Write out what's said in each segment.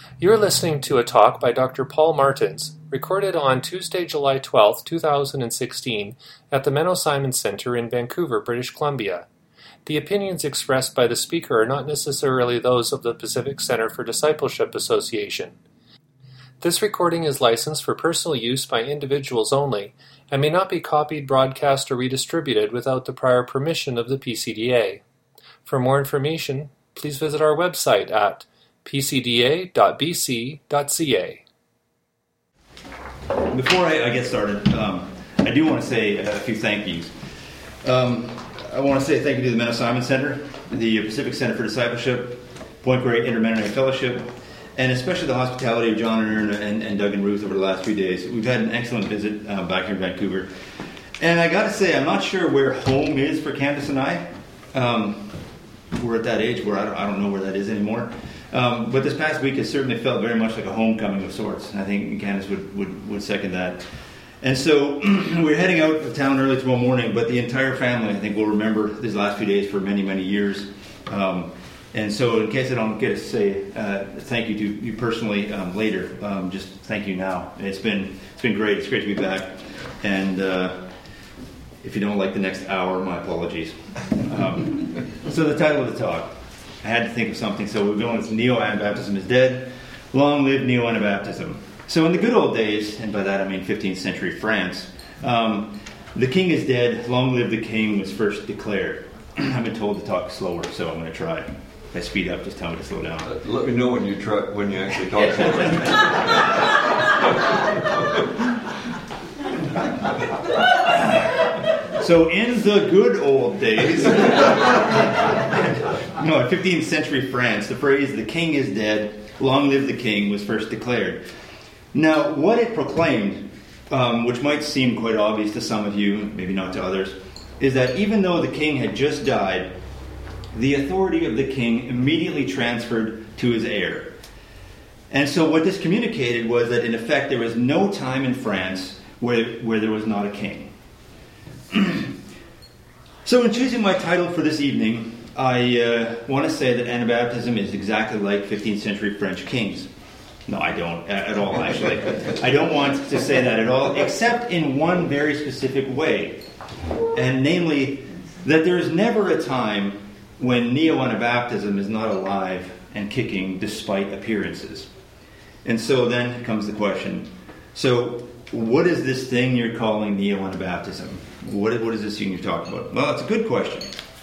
You're listening to a talk by Dr. Paul Martins, recorded on Tuesday, July 12, 2016, at the Menno Simon Centre in Vancouver, British Columbia. The opinions expressed by the speaker are not necessarily those of the Pacific Centre for Discipleship Association. This recording is licensed for personal use by individuals only and may not be copied, broadcast, or redistributed without the prior permission of the PCDA. For more information, please visit our website at pcda.bc.ca. Before I get started, I do want to say a few thank yous. I want to say thank you to the Menno Simon Centre, the Pacific Centre for Discipleship, Point Grey Inter-Mennonite Fellowship, and especially the hospitality of John and Erna and Doug and Ruth over the last few days. We've had an excellent visit back here in Vancouver. And I got to say, I'm not sure where home is for Candace and I. We're at that age where I don't know where that is anymore. But this past week has certainly felt very much like a homecoming of sorts. And I think Candace would second that. And so we're heading out of town early tomorrow morning, but the entire family, I think, will remember these last few days for many, many years. And so in case I don't get to say thank you to you personally later, just thank you now. It's been great. It's great to be back. And if you don't like the next hour, my apologies. So the title of the talk, I had to think of something. So we're going with Neo-Anabaptism is Dead. Long live Neo-Anabaptism. So in the good old days, and by that I mean 15th century France, the king is dead, long live the king was first declared. I've been told to talk slower, so I'm going to try. If I speed up, just tell me to slow down. Let me know when you actually talk slower. So in the good old days, in 15th century France, the phrase, the king is dead, long live the king, was first declared. Now, what it proclaimed, which might seem quite obvious to some of you, maybe not to others, is that even though the king had just died, the authority of the king immediately transferred to his heir. And so what this communicated was that, in effect, there was no time in France where there was not a king. So in choosing my title for this evening, I want to say that Anabaptism is exactly like 15th century French kings. No, I don't at all, actually. I don't want to say that at all, except in one very specific way. And namely, that there is never a time when Neo-Anabaptism is not alive and kicking despite appearances. And so then comes the question, so what is this thing you're calling Neo-Anabaptism? What is this thing you're talking about? Well, it's a good question.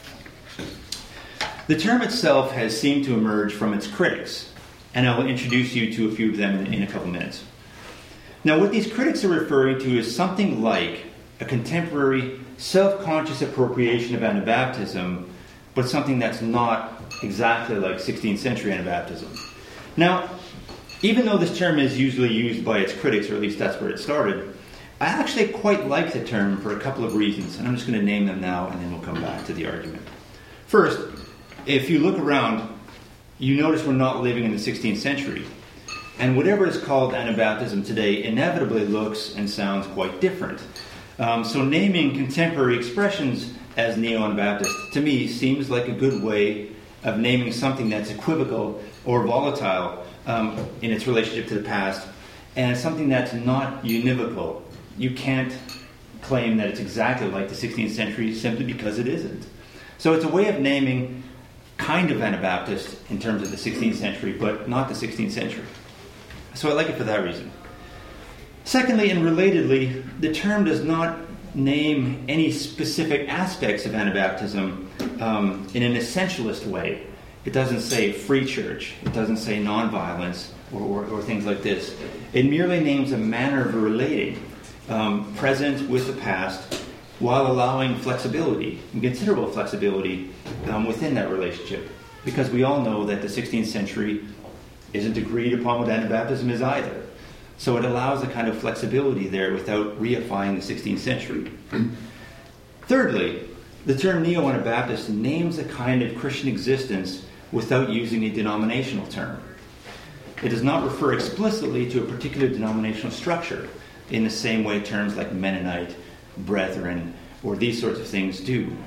The term itself has seemed to emerge from its critics, and I will introduce you to a few of them in a couple minutes. Now, what these critics are referring to is something like a contemporary, self-conscious appropriation of Anabaptism, but something that's not exactly like 16th century Anabaptism. Now, even though this term is usually used by its critics, or at least that's where it started, I actually quite like the term for a couple of reasons, and I'm just going to name them now, and then we'll come back to the argument. First, if you look around, you notice we're not living in the 16th century. And whatever is called Anabaptism today inevitably looks and sounds quite different. So naming contemporary expressions as Neo-Anabaptist, to me, seems like a good way of naming something that's equivocal or volatile in its relationship to the past, and something that's not univocal. You can't claim that it's exactly like the 16th century simply because it isn't. So it's a way of naming kind of Anabaptist in terms of the 16th century, but not the 16th century. So I like it for that reason. Secondly, and relatedly, the term does not name any specific aspects of Anabaptism in an essentialist way. It doesn't say free church. It doesn't say nonviolence or things like this. It merely names a manner of relating, present with the past, while allowing flexibility, and considerable flexibility, within that relationship. Because we all know that the 16th century isn't agreed upon what Anabaptism is either. So it allows a kind of flexibility there without reifying the 16th century. Thirdly, the term Neo-Anabaptist names a kind of Christian existence without using a denominational term. It does not refer explicitly to a particular denominational structure in the same way terms like Mennonite, Brethren, or these sorts of things do.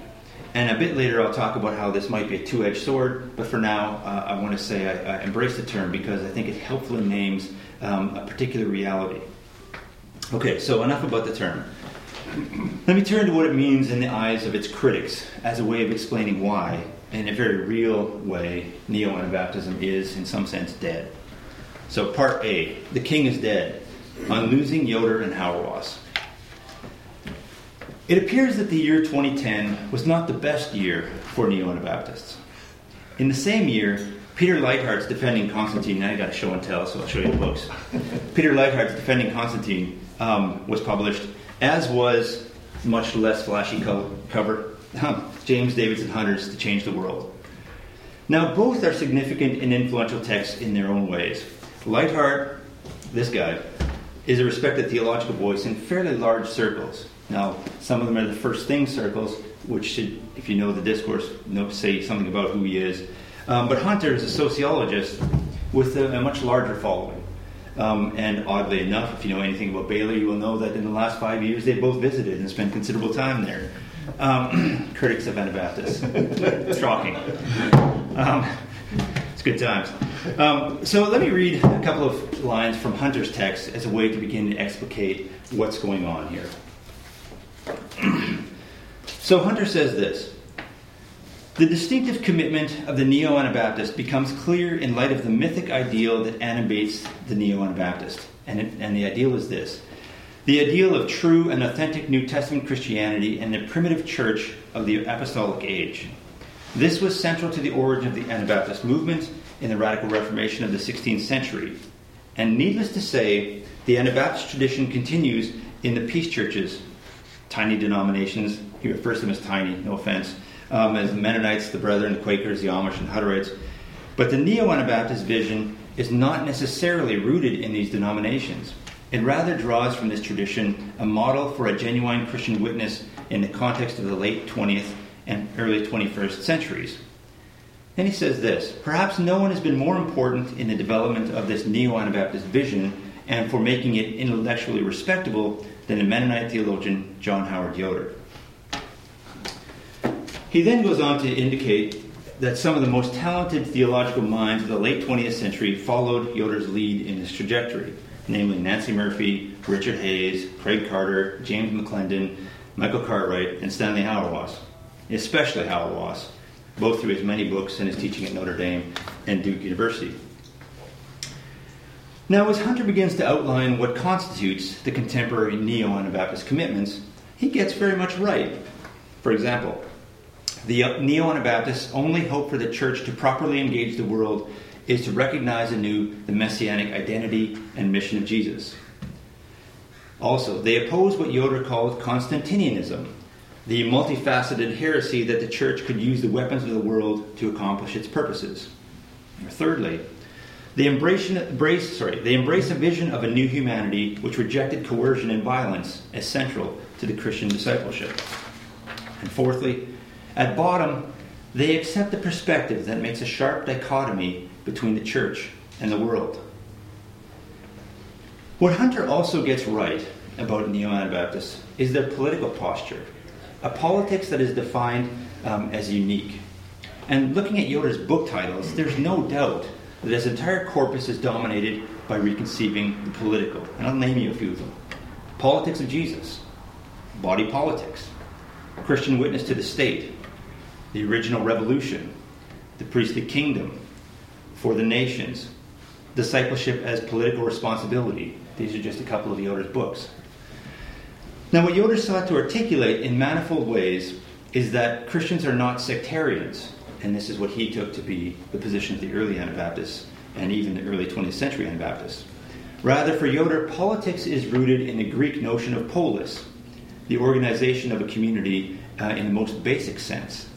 And a bit later I'll talk about how this might be a two-edged sword, but for now I want to say I embrace the term because I think it helpfully names a particular reality. Okay, so enough about the term. Let me turn to what it means in the eyes of its critics as a way of explaining why, in a very real way, Neo-Anabaptism is, in some sense, dead. So part A, the king is dead, on losing Yoder and Hauerwas. It appears that the year 2010 was not the best year for Neo-Anabaptists. In the same year, Peter Leithart's Defending Constantine, now I got a show and tell, so I'll show you the books. Peter Leithart's Defending Constantine was published, as was, much less flashy cover, James Davidson Hunter's To Change the World. Now, both are significant and influential texts in their own ways. Leithart, this guy, is a respected theological voice in fairly large circles. Now, some of them are the First Things circles, which should, if you know the discourse, say something about who he is. But Hunter is a sociologist with a much larger following. And oddly enough, if you know anything about Baylor, you will know that in the last 5 years they both visited and spent considerable time there. Critics of Anabaptists. Shocking. It's good times. So let me read a couple of lines from Hunter's text as a way to begin to explicate what's going on here. So Hunter says this: the distinctive commitment of the Neo-Anabaptist becomes clear in light of the mythic ideal that animates the Neo-Anabaptist. And the ideal is this: the ideal of true and authentic New Testament Christianity and the primitive church of the apostolic age. This was central to the origin of the Anabaptist movement in the Radical Reformation of the 16th century. And needless to say, the Anabaptist tradition continues in the peace churches, tiny denominations. He refers to them as tiny, no offense, as the Mennonites, the Brethren, the Quakers, the Amish, and Hutterites. But the Neo-Anabaptist vision is not necessarily rooted in these denominations. It rather draws from this tradition a model for a genuine Christian witness in the context of the late 20th and early 21st centuries. Then he says this: perhaps no one has been more important in the development of this Neo-Anabaptist vision and for making it intellectually respectable than the Mennonite theologian John Howard Yoder. He then goes on to indicate that some of the most talented theological minds of the late 20th century followed Yoder's lead in his trajectory, namely Nancy Murphy, Richard Hayes, Craig Carter, James McClendon, Michael Cartwright, and Stanley Hauerwas, especially Hauerwas, both through his many books and his teaching at Notre Dame and Duke University. Now, as Hunter begins to outline what constitutes the contemporary Neo-Anabaptist commitments, he gets very much right. For example, the Neo-Anabaptists' only hope for the church to properly engage the world is to recognize anew the messianic identity and mission of Jesus. Also, they oppose what Yoder called Constantinianism, the multifaceted heresy that the church could use the weapons of the world to accomplish its purposes. Thirdly, they embrace a vision of a new humanity which rejected coercion and violence as central to the Christian discipleship. And fourthly, at bottom, they accept the perspective that makes a sharp dichotomy between the church and the world. What Hunter also gets right about Neo-Anabaptists is their political posture, a politics that is defined as unique. And looking at Yoder's book titles, there's no doubt that his entire corpus is dominated by reconceiving the political. And I'll name you a few of them. Politics of Jesus, Body Politics, Christian Witness to the State, The Original Revolution, The Priestly Kingdom, For the Nations, Discipleship as Political Responsibility. These are just a couple of Yoder's books. Now, what Yoder sought to articulate in manifold ways is that Christians are not sectarians, and this is what he took to be the position of the early Anabaptists and even the early 20th century Anabaptists. Rather, for Yoder, politics is rooted in the Greek notion of polis, the organization of a community in the most basic sense.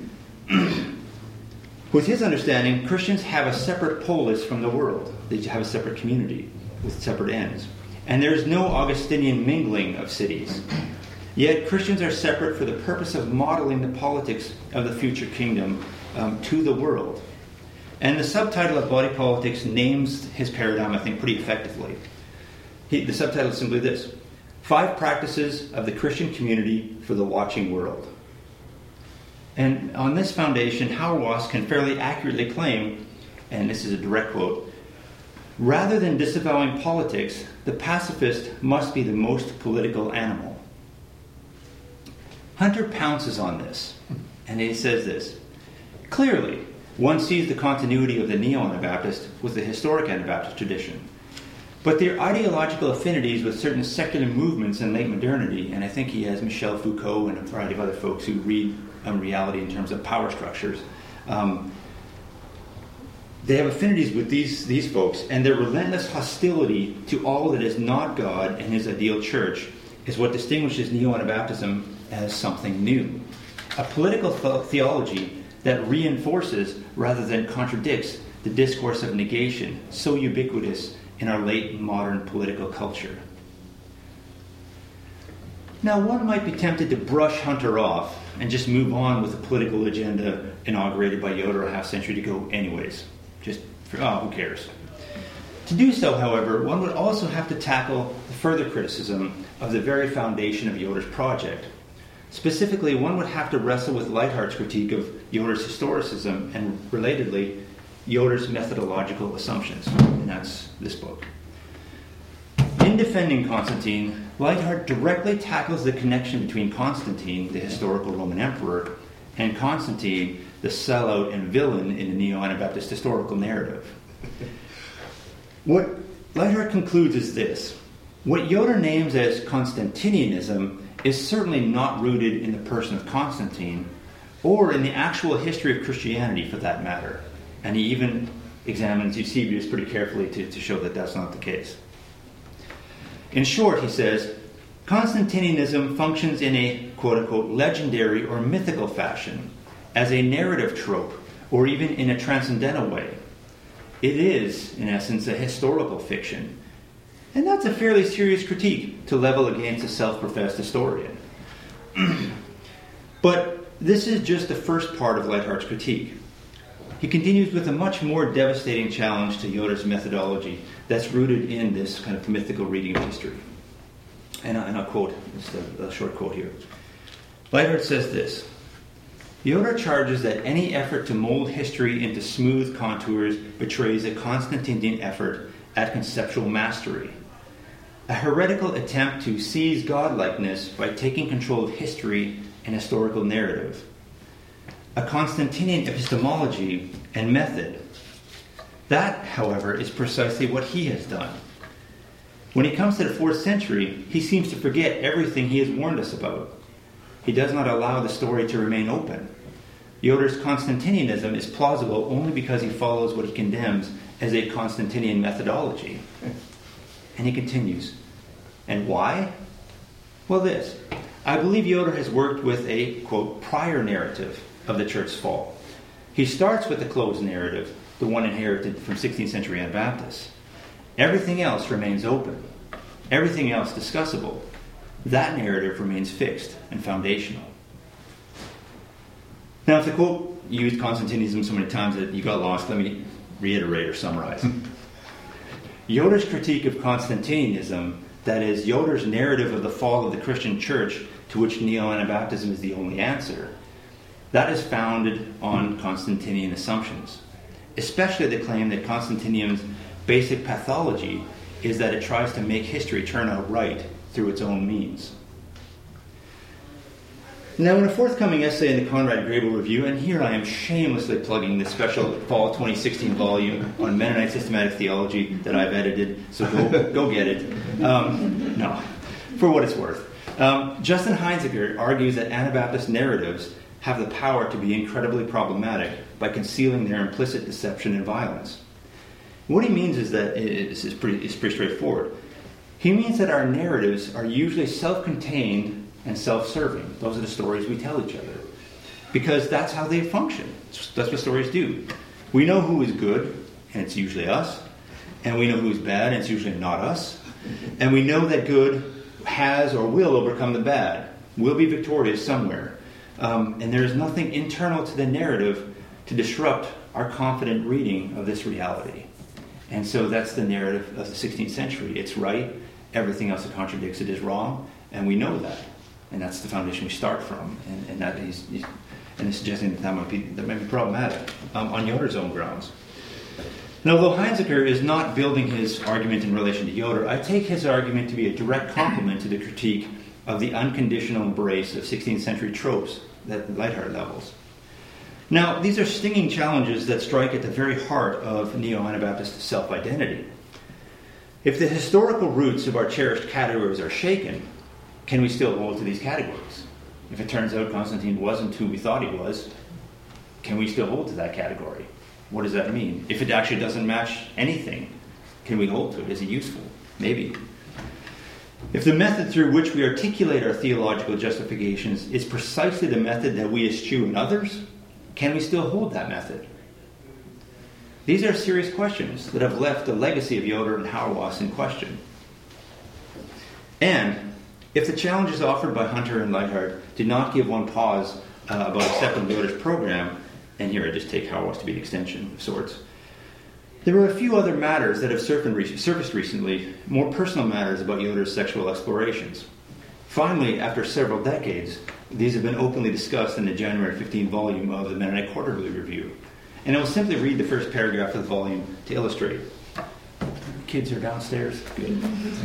With his understanding, Christians have a separate polis from the world. They have a separate community with separate ends. And there is no Augustinian mingling of cities. Yet Christians are separate for the purpose of modeling the politics of the future kingdom to the world. And the subtitle of Body Politics names his paradigm, I think, pretty effectively. The subtitle is simply this: 5 Practices of the Christian Community for the Watching World. And on this foundation, Hauerwas can fairly accurately claim, and this is a direct quote, "Rather than disavowing politics, the pacifist must be the most political animal." Hunter pounces on this, and he says this, "Clearly, one sees the continuity of the neo-Anabaptist with the historic Anabaptist tradition, but their ideological affinities with certain secular movements in late modernity," and I think he has Michel Foucault and a variety of other folks who read reality in terms of power structures, they have affinities with these folks, and their relentless hostility to all that is not God and his ideal church is what distinguishes neo-Anabaptism as something new. A political theology that reinforces rather than contradicts the discourse of negation so ubiquitous in our late modern political culture. Now, one might be tempted to brush Hunter off and just move on with the political agenda inaugurated by Yoder a half-century ago anyways. Just, who cares? To do so, however, one would also have to tackle the further criticism of the very foundation of Yoder's project. Specifically, one would have to wrestle with Leithart's critique of Yoder's historicism and, relatedly, Yoder's methodological assumptions. And that's this book. In defending Constantine, Leithart directly tackles the connection between Constantine, the historical Roman emperor, and Constantine, the sellout and villain in the neo-Anabaptist historical narrative. What Leithart concludes is this: what Yoder names as Constantinianism is certainly not rooted in the person of Constantine, or in the actual history of Christianity for that matter. And he even examines Eusebius pretty carefully to show that that's not the case. In short, he says, Constantinianism functions in a quote-unquote legendary or mythical fashion, as a narrative trope, or even in a transcendental way. It is, in essence, a historical fiction. And that's a fairly serious critique to level against a self-professed historian. But this is just the first part of Leithart's critique. He continues with a much more devastating challenge to Yoder's methodology that's rooted in this kind of mythical reading of history. And I'll quote, just a short quote here. Leithart says this: Yoder charges that any effort to mold history into smooth contours betrays a Constantinian effort at conceptual mastery, a heretical attempt to seize godlikeness by taking control of history and historical narrative, a Constantinian epistemology and method. That, however, is precisely what he has done. When he comes to the 4th century, he seems to forget everything he has warned us about. He does not allow the story to remain open. Yoder's Constantinianism is plausible only because he follows what he condemns as a Constantinian methodology. And he continues. And why? Well, this. I believe Yoder has worked with a, quote, prior narrative of the church's fall. He starts with the closed narrative, the one inherited from 16th century Anabaptists. Everything else remains open. Everything else discussable. That narrative remains fixed and foundational. Now, if the quote used Constantinianism so many times that you got lost, let me reiterate or summarize. Yoder's critique of Constantinianism, that is, Yoder's narrative of the fall of the Christian church, to which neo-Anabaptism is the only answer, that is founded on Constantinian assumptions, especially the claim that Constantinian's basic pathology is that it tries to make history turn out right through its own means. Now, in a forthcoming essay in the Conrad Grebel Review, and here I am shamelessly plugging the special fall 2016 volume on Mennonite systematic theology that I've edited, so go get it. No, for what it's worth. Justin Heinziger argues that Anabaptist narratives have the power to be incredibly problematic by concealing their implicit deception and violence. What he means is that it's pretty straightforward. He means that our narratives are usually self-contained and self-serving. Those are the stories we tell each other. Because that's how they function. That's what stories do. We know who is good, and it's usually us. And we know who is bad, and it's usually not us. And we know that good has or will overcome the bad. Will be victorious somewhere. And there is nothing internal to the narrative to disrupt our confident reading of this reality. And so that's the narrative of the 16th century. It's right. Everything else that contradicts it is wrong. And we know that. And that's the foundation we start from. And that and is suggesting that might be problematic on Yoder's own grounds. And although Heinzecker is not building his argument in relation to Yoder, I take his argument to be a direct complement to the critique of the unconditional embrace of 16th century tropes that Leithart levels. Now, these are stinging challenges that strike at the very heart of Neo-Anabaptist self-identity. If the historical roots of our cherished categories are shaken, can we still hold to these categories? If it turns out Constantine wasn't who we thought he was, can we still hold to that category? What does that mean? If it actually doesn't match anything, can we hold to it? Is it useful? Maybe. If the method through which we articulate our theological justifications is precisely the method that we eschew in others, can we still hold that method? These are serious questions that have left the legacy of Yoder and Hauerwas in question. And if the challenges offered by Hunter and Leithart do not give one pause about accepting Yoder's program, and here I just take Hauerwas to be an extension of sorts, there are a few other matters that have surfaced recently, more personal matters about Yoder's sexual explorations. Finally, after several decades, these have been openly discussed in the January 15 volume of the Mennonite Quarterly Review. And I will simply read the first paragraph of the volume to illustrate. Kids are downstairs? Good.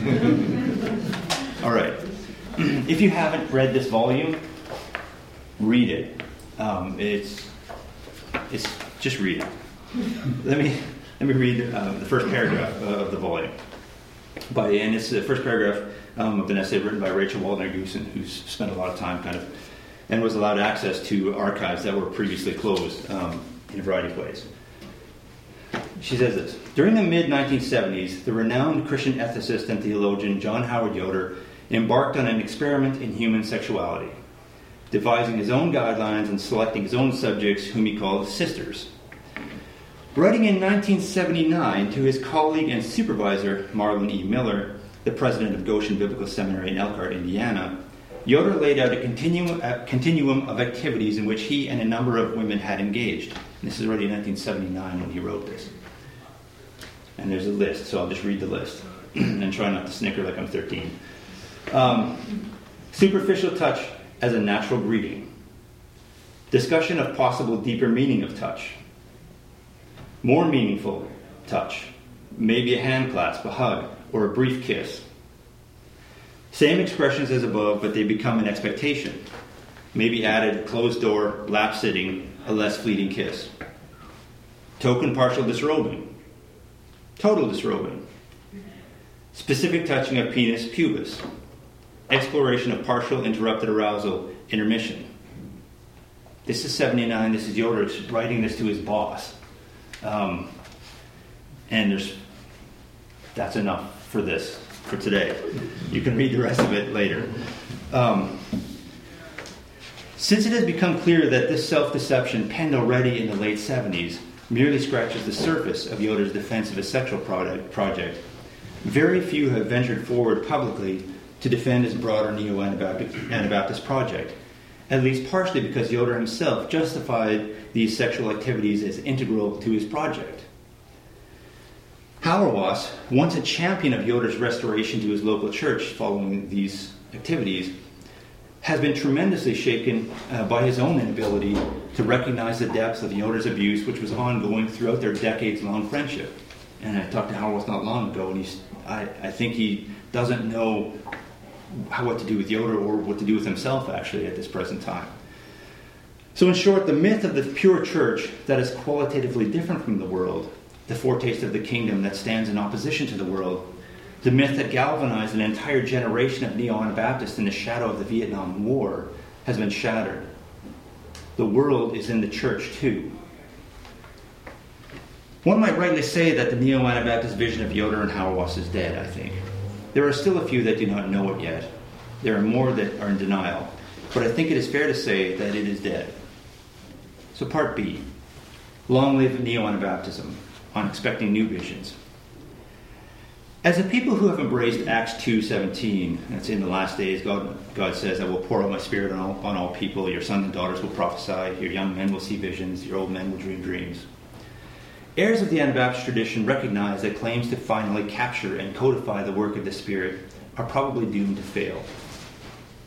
All right. If you haven't read this volume, read it. It's just read it. Let me read the first paragraph of the volume. And it's the first paragraph of an essay written by Rachel Waldner-Goosen, who's spent a lot of time and was allowed access to archives that were previously closed in a variety of ways. She says this: during the mid-1970s, the renowned Christian ethicist and theologian John Howard Yoder embarked on an experiment in human sexuality, devising his own guidelines and selecting his own subjects, whom he called sisters. Writing in 1979 to his colleague and supervisor, Marlon E. Miller, the president of Goshen Biblical Seminary in Elkhart, Indiana, Yoder laid out a continuum of activities in which he and a number of women had engaged. And this is already 1979 when he wrote this. And there's a list, so I'll just read the list and try not to snicker like I'm 13. Superficial touch as a natural greeting. Discussion of possible deeper meaning of touch. More meaningful touch. Maybe a hand clasp, a hug, or a brief kiss. Same expressions as above, but they become an expectation. Maybe added closed door, lap sitting, a less fleeting kiss. Token partial disrobing. Total disrobing. Specific touching of penis, pubis. Exploration of partial interrupted arousal, intermission. This is 79. This is Yoder writing this to his boss. And that's enough for this, for today. You can read the rest of it later. Since it has become clear that this self-deception, penned already in the late 70s, merely scratches the surface of Yoder's defense of his sexual project, very few have ventured forward publicly to defend his broader Neo-Anabaptist project, at least partially because Yoder himself justified these sexual activities as integral to his project. Hauerwas, once a champion of Yoder's restoration to his local church following these activities, has been tremendously shaken by his own inability to recognize the depths of Yoder's abuse, which was ongoing throughout their decades-long friendship. And I talked to Hauerwas not long ago, and I think he doesn't know what to do with Yoder or what to do with himself, actually, at this present time. So in short, the myth of the pure church that is qualitatively different from the world, the foretaste of the kingdom that stands in opposition to the world, the myth that galvanized an entire generation of Neo-Anabaptists in the shadow of the Vietnam War, has been shattered. The world is in the church too. One might rightly say that the Neo-Anabaptist vision of Yoder and Hauerwas is dead, I think. There are still a few that do not know it yet. There are more that are in denial. But I think it is fair to say that it is dead. So part B. Long live Neo-Anabaptism, on expecting new visions. As a people who have embraced Acts 2:17, that's in the last days, God says, I will pour out my spirit on all people. Your sons and daughters will prophesy. Your young men will see visions. Your old men will dream dreams. Heirs of the Anabaptist tradition recognize that claims to finally capture and codify the work of the Spirit are probably doomed to fail.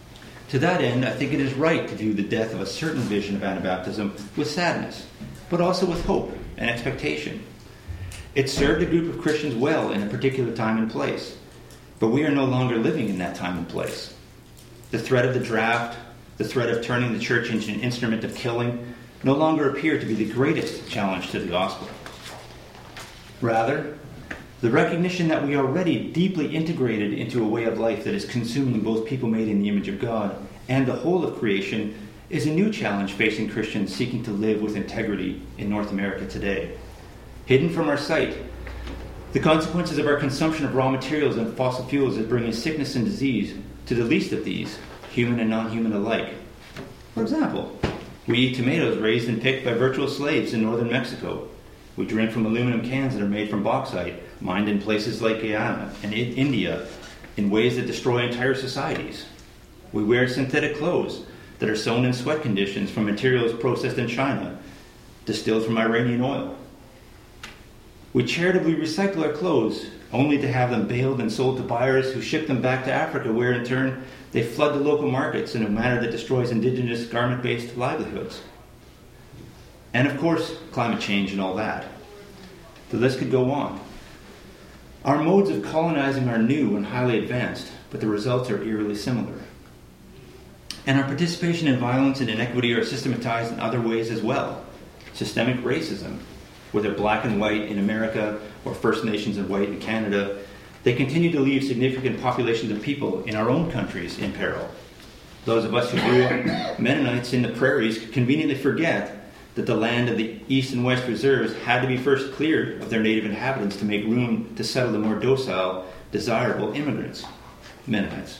To that end, I think it is right to view the death of a certain vision of Anabaptism with sadness, but also with hope and expectation. It served a group of Christians well in a particular time and place, but we are no longer living in that time and place. The threat of the draft, the threat of turning the church into an instrument of killing, no longer appear to be the greatest challenge to the gospel. Rather, the recognition that we are already deeply integrated into a way of life that is consuming both people made in the image of God and the whole of creation is a new challenge facing Christians seeking to live with integrity in North America today. Hidden from our sight, the consequences of our consumption of raw materials and fossil fuels is bringing sickness and disease to the least of these, human and non-human alike. For example, we eat tomatoes raised and picked by virtual slaves in northern Mexico. We drink from aluminum cans that are made from bauxite, mined in places like Guyana and India in ways that destroy entire societies. We wear synthetic clothes that are sewn in sweat conditions from materials processed in China, distilled from Iranian oil. We charitably recycle our clothes only to have them baled and sold to buyers who ship them back to Africa, where in turn they flood the local markets in a manner that destroys indigenous garment-based livelihoods. And of course, climate change and all that. The list could go on. Our modes of colonizing are new and highly advanced, but the results are eerily similar. And our participation in violence and inequity are systematized in other ways as well. Systemic racism, whether black and white in America or First Nations and white in Canada, they continue to leave significant populations of people in our own countries in peril. Those of us who grew up Mennonites in the prairies conveniently forget that the land of the East and West Reserves had to be first cleared of their native inhabitants to make room to settle the more docile, desirable immigrants, Mennonites.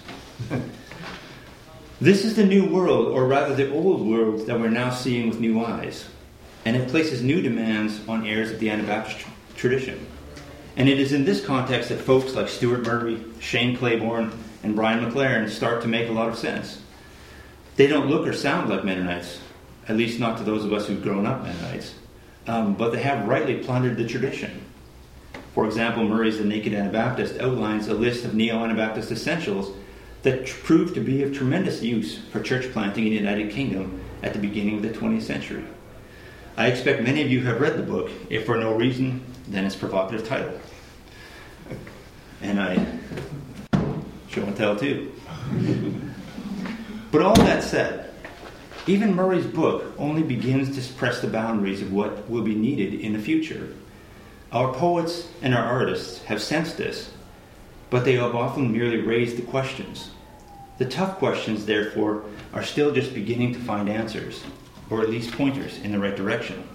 This is the new world, or rather the old world, that we're now seeing with new eyes. And it places new demands on heirs of the Anabaptist tradition. And it is in this context that folks like Stuart Murray, Shane Claiborne, and Brian McLaren start to make a lot of sense. They don't look or sound like Mennonites, at least not to those of us who've grown up Mennonites, but they have rightly plundered the tradition. For example, Murray's The Naked Anabaptist outlines a list of neo-Anabaptist essentials that proved to be of tremendous use for church planting in the United Kingdom at the beginning of the 20th century. I expect many of you have read the book, if for no reason than its provocative title. And I show and tell too. But all that said, even Murray's book only begins to press the boundaries of what will be needed in the future. Our poets and our artists have sensed this, but they have often merely raised the questions. The tough questions, therefore, are still just beginning to find answers, or at least pointers in the right direction.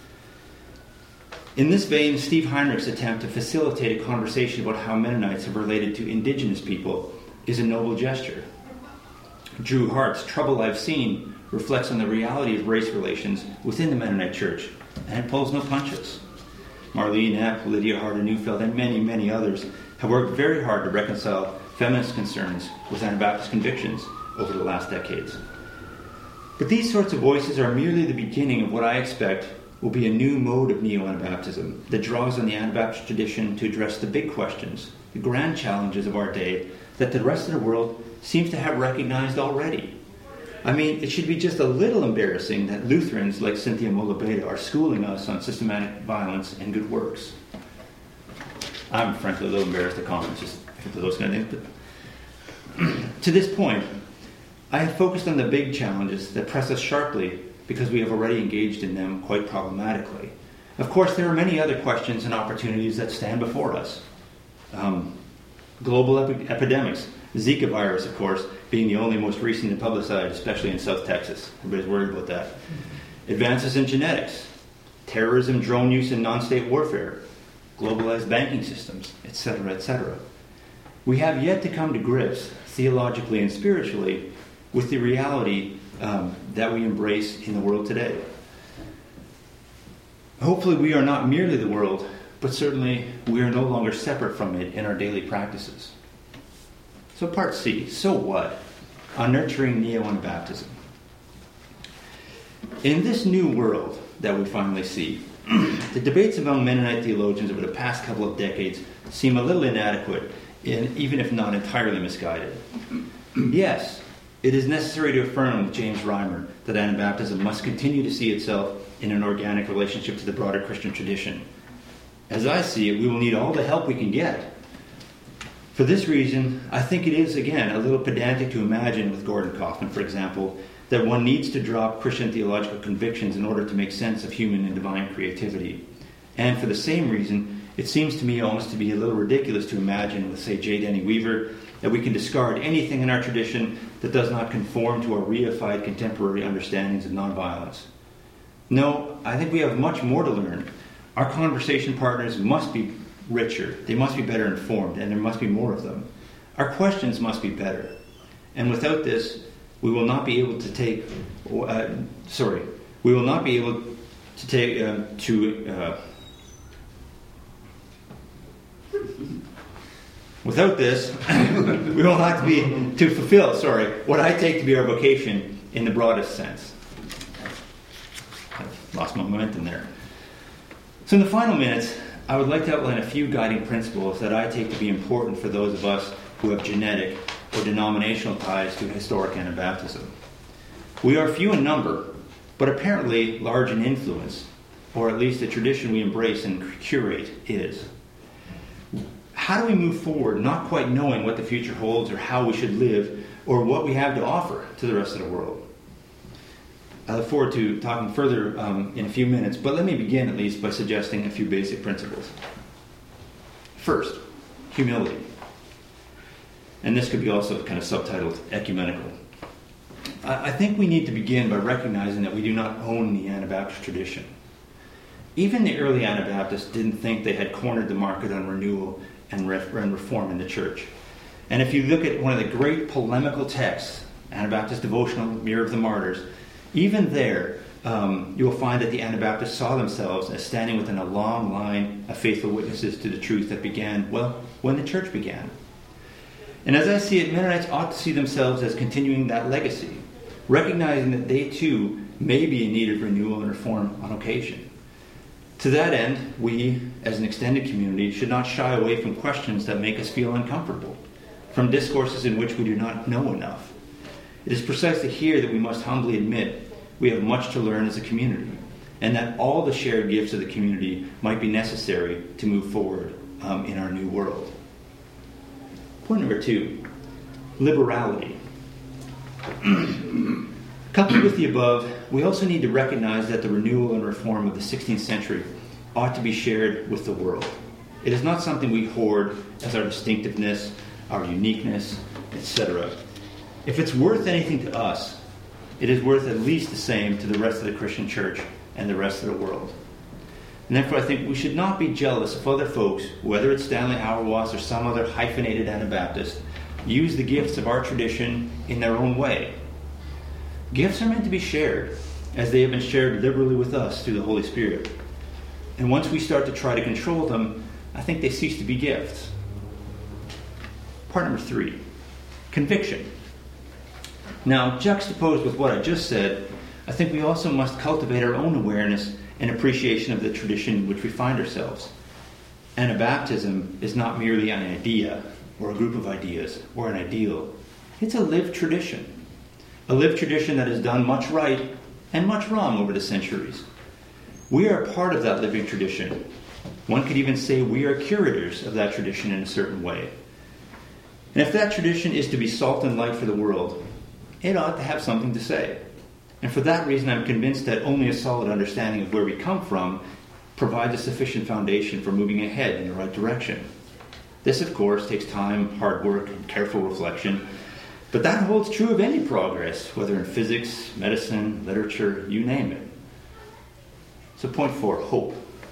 In this vein, Steve Heinrich's attempt to facilitate a conversation about how Mennonites have related to indigenous people is a noble gesture. Drew Hart's Trouble I've Seen reflects on the reality of race relations within the Mennonite Church, and it pulls no punches. Marlene Epp, Lydia Harder-Neufeld, and many, many others have worked very hard to reconcile feminist concerns with Anabaptist convictions over the last decades. But these sorts of voices are merely the beginning of what I expect will be a new mode of neo-Anabaptism that draws on the Anabaptist tradition to address the big questions, the grand challenges of our day that the rest of the world seems to have recognized already. I mean, it should be just a little embarrassing that Lutherans like Cynthia Molabeda are schooling us on systematic violence and good works. I'm frankly a little embarrassed to comment just for those kind of things. But to this point, I have focused on the big challenges that press us sharply because we have already engaged in them quite problematically. Of course, there are many other questions and opportunities that stand before us. Global epidemics, Zika virus, of course, being the only most recently publicized, especially in South Texas. Everybody's worried about that. Advances in genetics, terrorism, drone use, and non-state warfare, globalized banking systems, etc., etc. We have yet to come to grips, theologically and spiritually, with the reality that we embrace in the world today. Hopefully we are not merely the world, but certainly we are no longer separate from it in our daily practices. So part C, so what? On nurturing neo-Anabaptism. In this new world that we finally see, the debates among Mennonite theologians over the past couple of decades seem a little inadequate, even if not entirely misguided. Yes, It is necessary to affirm with James Reimer that Anabaptism must continue to see itself in an organic relationship to the broader Christian tradition. As I see it, we will need all the help we can get. For this reason, I think it is, again, a little pedantic to imagine with Gordon Kaufman, for example, that one needs to drop Christian theological convictions in order to make sense of human and divine creativity. And for the same reason, it seems to me almost to be a little ridiculous to imagine with, say, J. Denny Weaver, that we can discard anything in our tradition that does not conform to our reified contemporary understandings of nonviolence. No, I think we have much more to learn. Our conversation partners must be richer, they must be better informed, and there must be more of them. Our questions must be better. And without this, we will not be able to take, without this, we will not be to fulfill, what I take to be our vocation in the broadest sense. I've lost my momentum there. So in the final minutes, I would like to outline a few guiding principles that I take to be important for those of us who have genetic or denominational ties to historic Anabaptism. We are few in number, but apparently large in influence, or at least the tradition we embrace and curate is. How do we move forward not quite knowing what the future holds or how we should live or what we have to offer to the rest of the world? I look forward to talking further in a few minutes, but let me begin at least by suggesting a few basic principles. First, humility. And this could be also kind of subtitled ecumenical. I think we need to begin by recognizing that we do not own the Anabaptist tradition. Even the early Anabaptists didn't think they had cornered the market on renewal and reform in the church. And if you look at one of the great polemical texts, Anabaptist Devotional, Mirror of the Martyrs, even there, you will find that the Anabaptists saw themselves as standing within a long line of faithful witnesses to the truth that began, well, when the church began. And as I see it, Mennonites ought to see themselves as continuing that legacy, recognizing that they too may be in need of renewal and reform on occasion. To that end, we, as an extended community, should not shy away from questions that make us feel uncomfortable, from discourses in which we do not know enough. It is precisely here that we must humbly admit we have much to learn as a community, and that all the shared gifts of the community might be necessary to move forward in our new world. Point number 2, liberality. Coupled with the above, we also need to recognize that the renewal and reform of the 16th century ought to be shared with the world. It is not something we hoard as our distinctiveness, our uniqueness, etc. If it's worth anything to us, it is worth at least the same to the rest of the Christian church and the rest of the world. And therefore I think we should not be jealous if other folks, whether it's Stanley Hauerwas or some other hyphenated Anabaptist, use the gifts of our tradition in their own way. Gifts are meant to be shared, as they have been shared liberally with us through the Holy Spirit. And once we start to try to control them, I think they cease to be gifts. Part number 3, conviction. Now, juxtaposed with what I just said, I think we also must cultivate our own awareness and appreciation of the tradition in which we find ourselves. Anabaptism is not merely an idea, or a group of ideas, or an ideal. It's a lived tradition. A lived tradition that has done much right and much wrong over the centuries. We are part of that living tradition. One could even say we are curators of that tradition in a certain way. And if that tradition is to be salt and light for the world, it ought to have something to say. And for that reason, I'm convinced that only a solid understanding of where we come from provides a sufficient foundation for moving ahead in the right direction. This, of course, takes time, hard work, and careful reflection. But that holds true of any progress, whether in physics, medicine, literature, you name it. So point 4, hope.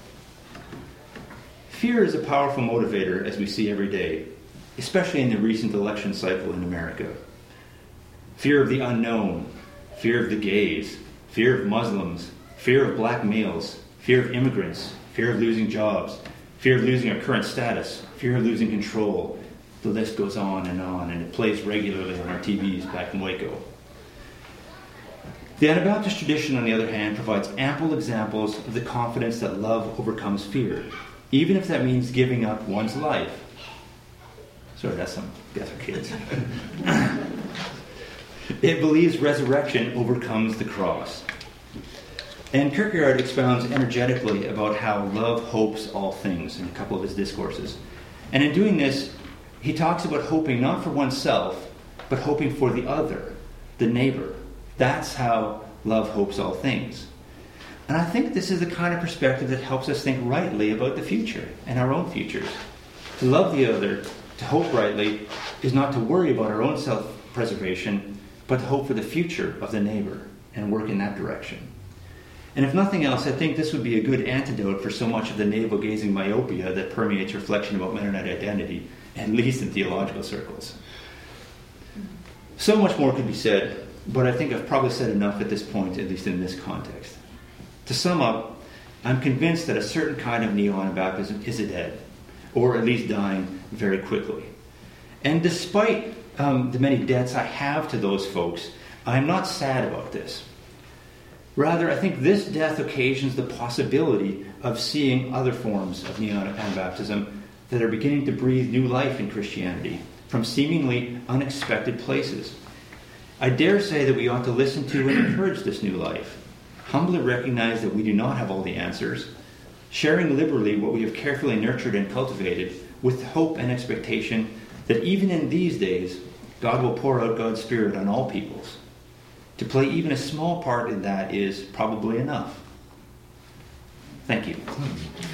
Fear is a powerful motivator, as we see every day, especially in the recent election cycle in America. Fear of the unknown, fear of the gays, fear of Muslims, fear of black males, fear of immigrants, fear of losing jobs, fear of losing our current status, fear of losing control. The list goes on, and it plays regularly on our TVs back in Waco. The Anabaptist tradition, on the other hand, provides ample examples of the confidence that love overcomes fear, even if that means giving up one's life. Sorry, that's for kids. It believes resurrection overcomes the cross. And Kierkegaard expounds energetically about how love hopes all things in a couple of his discourses. And in doing this, he talks about hoping not for oneself, but hoping for the other, the neighbor. That's how love hopes all things. And I think this is the kind of perspective that helps us think rightly about the future and our own futures. To love the other, to hope rightly, is not to worry about our own self-preservation, but to hope for the future of the neighbor and work in that direction. And if nothing else, I think this would be a good antidote for so much of the navel-gazing myopia that permeates reflection about Mennonite identity, at least in theological circles. So much more could be said, but I think I've probably said enough at this point, at least in this context. To sum up, I'm convinced that a certain kind of neo-Anabaptism is dead, or at least dying very quickly. And despite the many debts I have to those folks, I'm not sad about this. Rather, I think this death occasions the possibility of seeing other forms of neo-Anabaptism that are beginning to breathe new life in Christianity from seemingly unexpected places. I dare say that we ought to listen to and encourage this new life, humbly recognize that we do not have all the answers, sharing liberally what we have carefully nurtured and cultivated with hope and expectation that even in these days, God will pour out God's Spirit on all peoples. To play even a small part in that is probably enough. Thank you.